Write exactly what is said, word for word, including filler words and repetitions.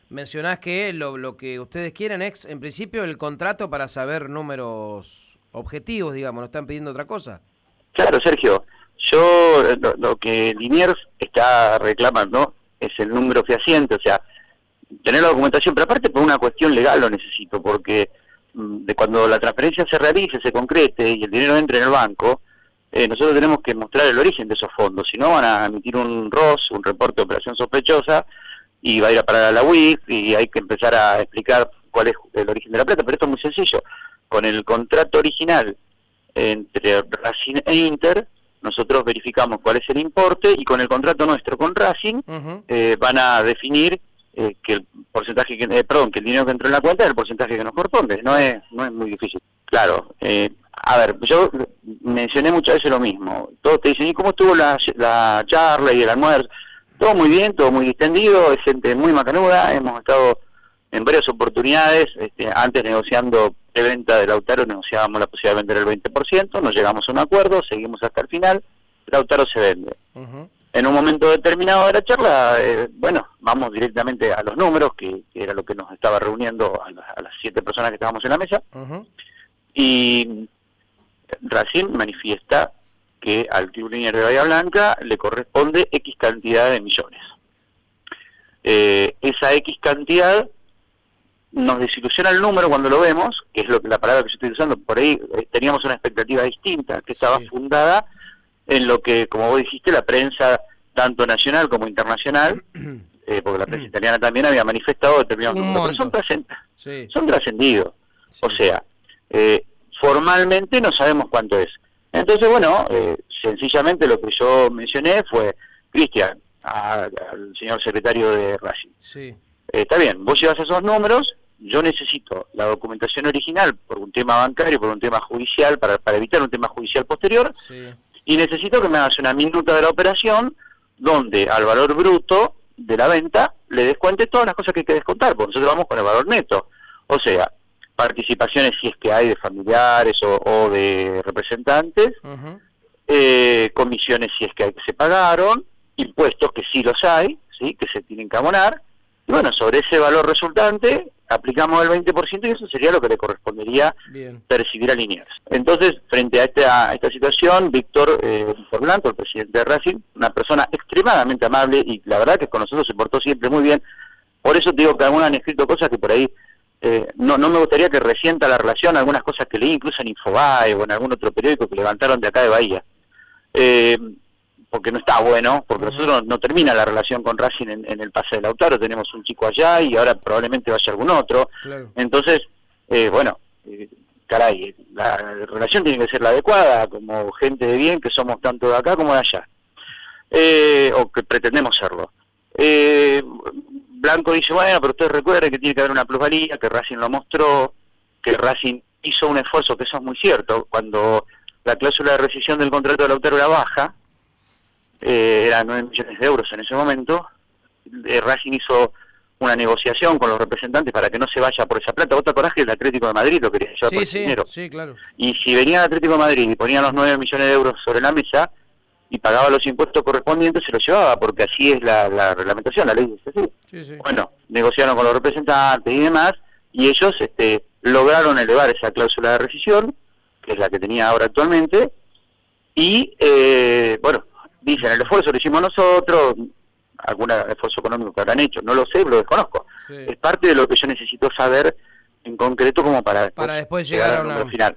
mencionás que lo, lo que ustedes quieren es, en principio, el contrato para saber números objetivos, digamos, no están pidiendo otra cosa. Claro, Sergio, yo lo, lo que Liniers está reclamando es el número fehaciente, o sea, tener la documentación, pero aparte por una cuestión legal lo necesito, porque mm, de cuando la transferencia se realice, se concrete y el dinero entre en el banco, eh, nosotros tenemos que mostrar el origen de esos fondos, si no van a emitir un R O S, un reporte de operación sospechosa, y va a ir a parar a la U I F y hay que empezar a explicar cuál es el origen de la plata, pero esto es muy sencillo. Con el contrato original entre Racing e Inter, nosotros verificamos cuál es el importe y con el contrato nuestro con Racing uh-huh. eh, van a definir eh, que el porcentaje, que, eh, perdón, que el dinero que entró en la cuenta es el porcentaje que nos corresponde. No es, no es muy difícil. Claro, eh, a ver, yo mencioné muchas veces lo mismo. Todos te dicen, ¿y cómo estuvo la, la charla y el almuerzo? Todo muy bien, todo muy distendido, es gente muy macanuda, hemos estado en varias oportunidades, este, antes negociando preventa de Lautaro, negociábamos la posibilidad de vender el veinte por ciento, nos llegamos a un acuerdo, seguimos hasta el final, Lautaro se vende. Uh-huh. En un momento determinado de la charla, eh, bueno, vamos directamente a los números, que, que era lo que nos estaba reuniendo a, la, a las siete personas que estábamos en la mesa, uh-huh. y Racing manifiesta que al Club Liniers de Bahía Blanca le corresponde X cantidad de millones. Eh, esa X cantidad nos desilusiona el número cuando lo vemos, que es lo que la palabra que yo estoy usando, por ahí eh, teníamos una expectativa distinta, que estaba sí. fundada en lo que, como vos dijiste, la prensa, tanto nacional como internacional, eh, porque la prensa italiana también había manifestado determinados números, pero son, trascend sí. son trascendidos. Sí. O sea, eh, formalmente no sabemos cuánto es. Entonces, bueno, eh, sencillamente lo que yo mencioné fue, Cristian, al señor secretario de Racing. Sí. Eh, está bien, vos llevas esos números, yo necesito la documentación original por un tema bancario, por un tema judicial, para, para evitar un tema judicial posterior, sí. y necesito que me hagas una minuta de la operación donde al valor bruto de la venta le descuente todas las cosas que hay que descontar, porque nosotros vamos con el valor neto. O sea, participaciones si es que hay de familiares o, o de representantes, uh-huh. eh, comisiones si es que hay que se pagaron, impuestos que sí los hay, sí que se tienen que abonar, y bueno, sobre ese valor resultante aplicamos el veinte por ciento y eso sería lo que le correspondería Bien. percibir a Liniers. Entonces, frente a esta, a esta situación, Víctor eh, Blanco, el presidente de Racing, una persona extremadamente amable y la verdad que con nosotros se portó siempre muy bien, por eso te digo que algunos han escrito cosas que por ahí Eh, no, no me gustaría que resienta la relación algunas cosas que leí incluso en Infobae o en algún otro periódico que levantaron de acá de Bahía, eh, porque no está bueno, porque uh-huh. nosotros no, no termina la relación con Racing en, en el pase de Lautaro, tenemos un chico allá y ahora probablemente vaya algún otro, claro. entonces, eh, bueno, eh, caray, la relación tiene que ser la adecuada, como gente de bien que somos tanto de acá como de allá, eh, o que pretendemos serlo. Eh, Blanco dice, bueno, pero ustedes recuerden que tiene que haber una plusvalía, que Racing lo mostró, que Racing hizo un esfuerzo, que eso es muy cierto, cuando la cláusula de rescisión del contrato de Lautaro era baja, eh, eran nueve millones de euros en ese momento, eh, Racing hizo una negociación con los representantes para que no se vaya por esa plata. ¿Vos te acordás que el Atlético de Madrid lo quería llevar sí, por sí, ese dinero? Sí, claro. Y si venía el Atlético de Madrid y ponía los nueve millones de euros sobre la mesa, y pagaba los impuestos correspondientes, se los llevaba, porque así es la, la reglamentación, la ley dice así. Sí, sí. Bueno, negociaron con los representantes y demás, y ellos este, lograron elevar esa cláusula de rescisión, que es la que tenía ahora actualmente, y, eh, bueno, dicen, el esfuerzo lo hicimos nosotros, algún esfuerzo económico que habrán hecho, no lo sé, lo desconozco. Sí. Es parte de lo que yo necesito saber en concreto como para después, para después llegar, llegar al número una... final.